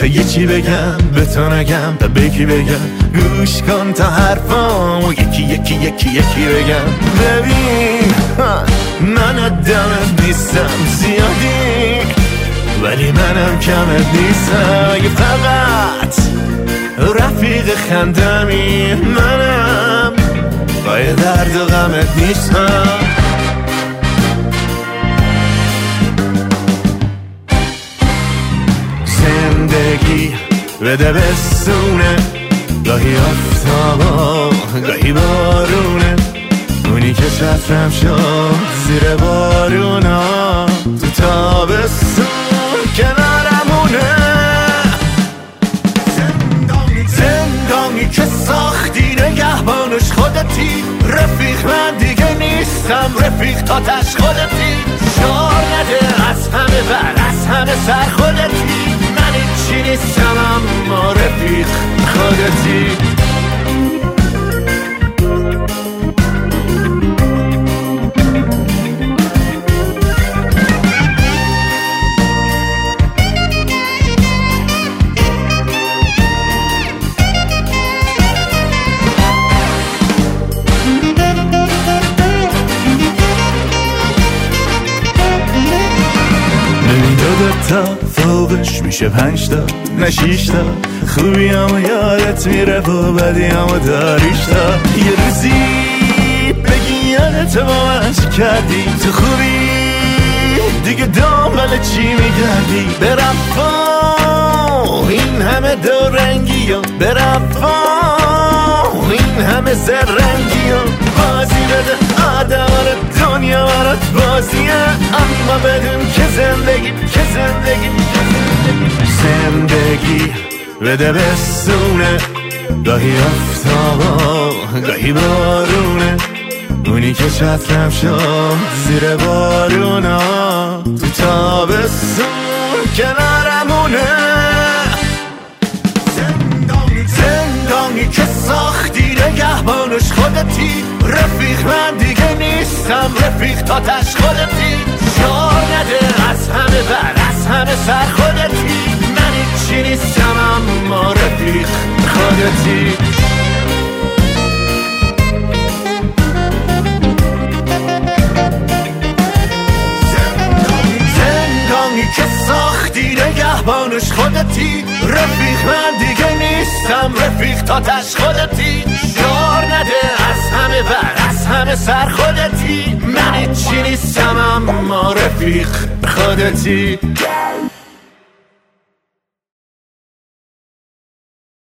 تا یه چی بگم به تو نگم، تا به کی بگم گوش کن تا حرفامو یکی بگم. ببین من آدمت نیستم زیادی، ولی منم کمت نیستم. اگه فقط رفیق خندمی منم، پای درد و غمت نیستم. زندگی بده بستونه، گاهی آفتابا گاهی بارونه، اونی که چترم شد زیر بارونا، تو تابستون کنارمونه. زندانی که ساختی نگهبانش خودتی، رفیق من دیگه نیستم، رفیق تاتش خودتی. شعار نده از همه بر از همه سر خودتی، من هیچی نیستم اما رفیق خودتی. تا فوقش میشه 5 تا نه 6 تا، خوبی همو یادت میره و بدی همو داریش تا. یه روزی بگی یادت با من چی کردی، تو خوبی دیگه دنبال چی میگردی. برفا این همه دورنگی و برفا این همه زرنگی و بازی بده آدم دنیا برات بازیه، اما بدون که زندگی بده بستونه، گاهی آفتابا گاهی بارونه، اونی که چترم شد زیر بارونا، تو تابستون کنارمونه. زندانی که ساختی نگهبانش خودتی، رفیق من دیگه نیستم، رفیق تاتش خودتی. شعار نده از همه بر از همه سر خودتی، من هیچی نیستم اما رفیق خودتی. زندانی که ساختی نگهبانش خودتی، رفیق من دیگه نیستم، رفیق تاتش خودتی. شعار نده از همه بر از همه سر خودتی، من هیچی نیستم اما رفیق خودتی.